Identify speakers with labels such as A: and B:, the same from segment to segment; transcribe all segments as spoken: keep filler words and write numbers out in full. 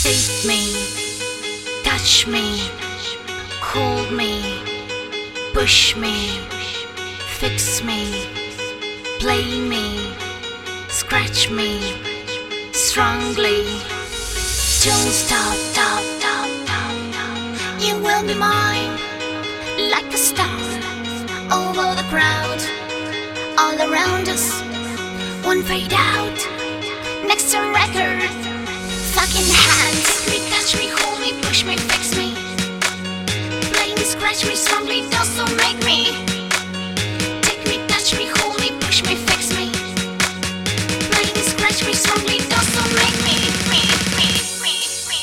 A: Take me, touch me, hold me, push me, fix me, play me, scratch me, strongly. Don't stop, stop, stop, stop, stop. You will be mine, like a star, over the crowd, all around us, won't fade out. Next to record, fucking hands. Take me, touch me, hold me, push me, fix me, play me, scratch me, strongly, also make me. Take me, touch me, hold me, push me, fix me, play me, scratch me, strongly, also make me. Me, me, me, me,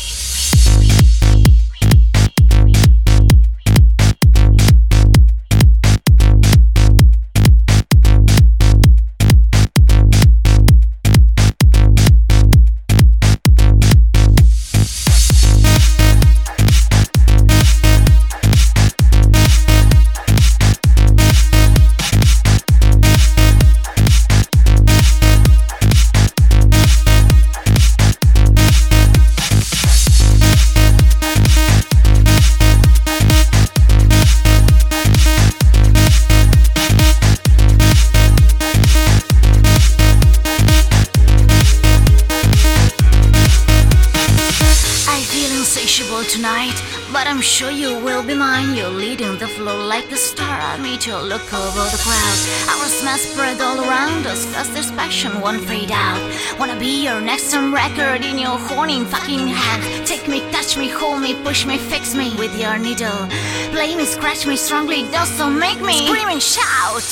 A: tonight, but I'm sure you will be mine. You're leading the flow like a star. I meet you, look over the crowd. Our smell spread all around us, cause this passion won't fade out. Wanna be your next time record in your horny fucking hand. Take me, touch me, hold me, push me, fix me with your needle. Play me, scratch me, strongly, also make me scream and shout.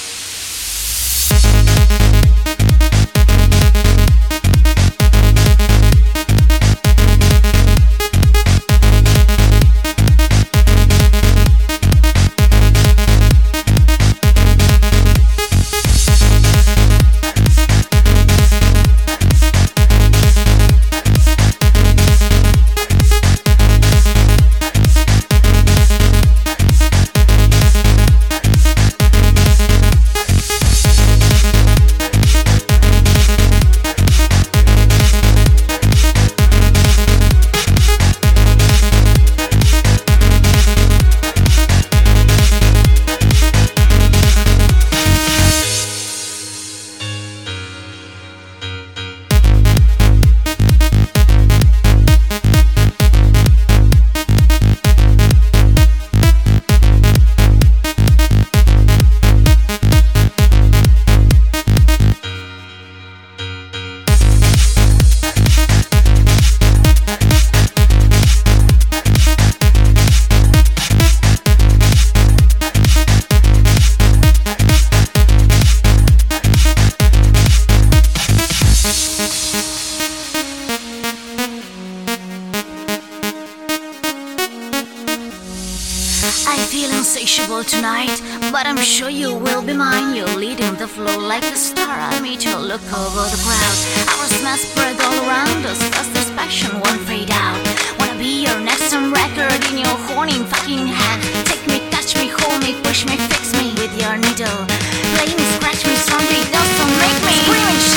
A: I feel insatiable tonight, but I'm sure you will be mine. You're leading the flow like a star. I meet you, look over the crowd. Our smell spread all around us, cause this passion won't fade out. Wanna be your next time record in your horny fucking hand. Take me, touch me, hold me, push me, fix me with your needle. Play me, scratch me, strongly, also make me scream and